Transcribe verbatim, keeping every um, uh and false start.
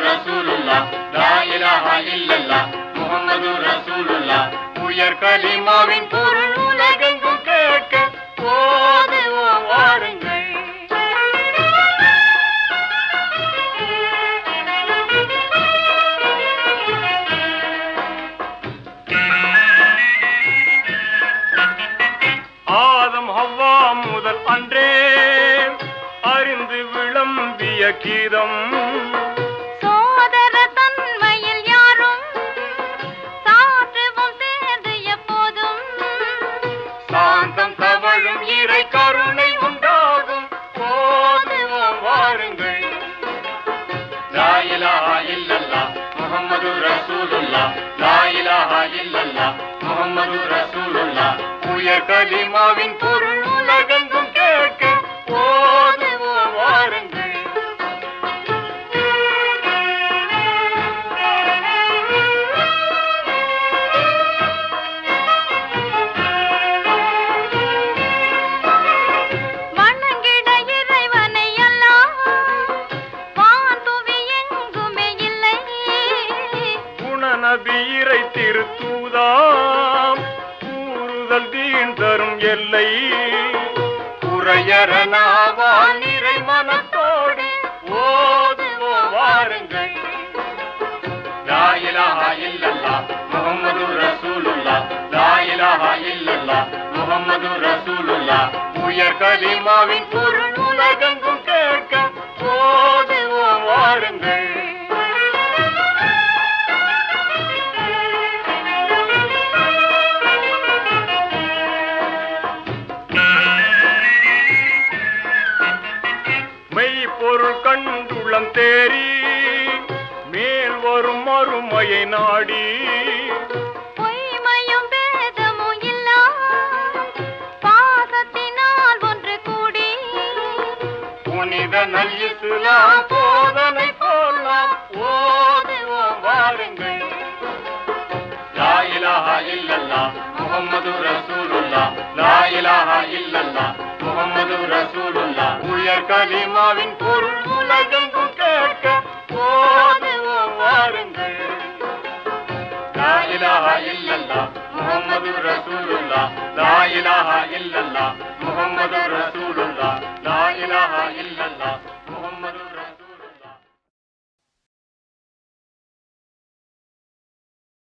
ரசூலுல்லாஹ் லா இலாஹா இல்லல்லாஹ் முஹம்மது ரசூலுல்லாஹ் உயர் கலிமாவின் பொருள் உலகெங்கும் கேட்க ஓதுவோம் வாருங்கள். ஆதம் ஹவ்வா முதல் அன்றே அறிந்து விளம்பிய கீதம் சோதர தன்மையில் யாரும் சாற்றுவோம் சேர்ந்து எப்போதும் சாந்தம் தவழும் இறை கருணை உண்டாகும் ஓதுவோம் வாருங்கள். லா இலாஹா இல்லல்லாஹ் முஹம்மது ரசூலுல்லாஹ் லா இலாஹா இல்லல்லாஹ் முஹம்மது ரசூலுல்லாஹ் உயர் கலிமாவின் பொருள் உலகெங்கும் கேட்க ஓதுவோம் வாருங்கள். வணங்கிட இறைவனை அல்லாஹ் வான்புவி எங்குமே இல்லை. குணநபி இறை திருத்தூதாம் கூறுதல் தீன் தரும் எல்லை குறையறனாவான் இறை மனத்தோடு ஓதுவோம் வாருங்கள். லா இலாஹா இல்லல்லாஹ் முஹம்மது ரசூலுல்லாஹ் லா இலாஹா இல்லல்லாஹ் முஹம்மது ரசூலுல்லாஹ் உயர் கலிமாவின் பொருள் உலகெங்கும் கேட்க ஓதுவோம் வாருங்கள். மெய்ப்பொருள் கண்டுளம் தேறி மேல் வரும் மறுமையை நாடி பொய்மையும் பேதமும் இல்லா பாசத்தினால் ஒன்று கூடி புனித நல் இஸ்லாம் போதனை போல் நாம் ஓதுவோம் வாருங்கள். லா இலாஹா இல்லல்லாஹ் முஹம்மது ரசூலுல்லாஹ் லா இலாஹா இல்லல்லாஹ் முஹம்மது ரசூலுல்லாஹ் உயர் கலிமாவின் பொருள் உலகெங்கும் கேட்க ஓதுவோம் வாருங்கள். லா இலாஹா இல்லல்லாஹ் முஹம்மது ரசூலுல்லாஹ் லா இலாஹா இல்லல்லாஹ் முஹம்மது ரசூலுல்லாஹ்